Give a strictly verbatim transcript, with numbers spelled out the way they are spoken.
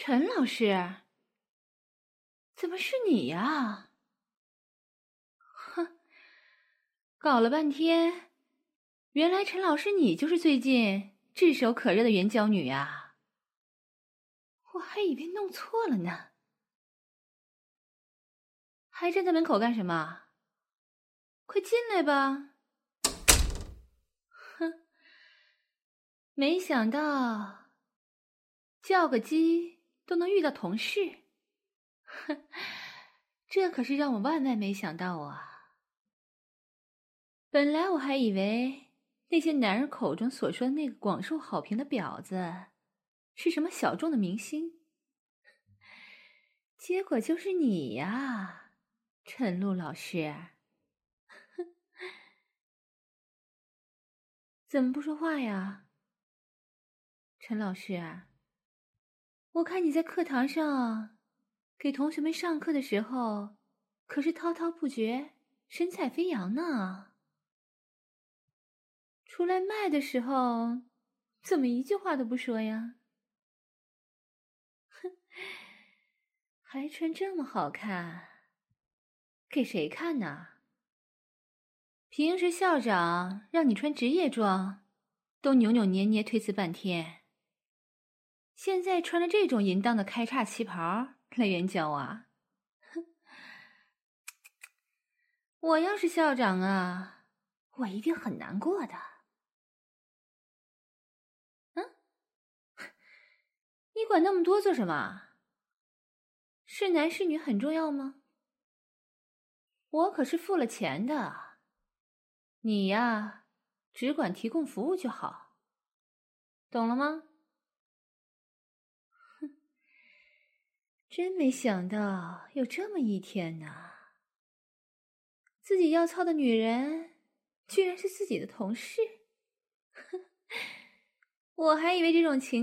陈老师，怎么是你呀？哼，搞了半天，原来陈老师你就是最近炙手可热的援交女啊！我还以为弄错了呢。还站在门口干什么？快进来吧！哼，没想到叫个鸡都能遇到同事，哼，这可是让我万万没想到啊！本来我还以为那些男人口中所说的那个广受好评的婊子是什么小众的明星，结果就是你呀，陈露老师。怎么不说话呀？陈老师，我看你在课堂上给同学们上课的时候可是滔滔不绝，神采飞扬呢。出来卖的时候怎么一句话都不说呀？哼，还穿这么好看，给谁看呢？平时校长让你穿职业装，都扭扭捏捏推辞半天。现在穿着这种淫荡的开叉旗袍来援交啊？哼，我要是校长啊，我一定很难过的。嗯，你管那么多做什么？是男是女很重要吗？我可是付了钱的，你呀，只管提供服务就好，懂了吗？哼，真没想到有这么一天呢，自己要操的女人居然是自己的同事。哼，我还以为这种情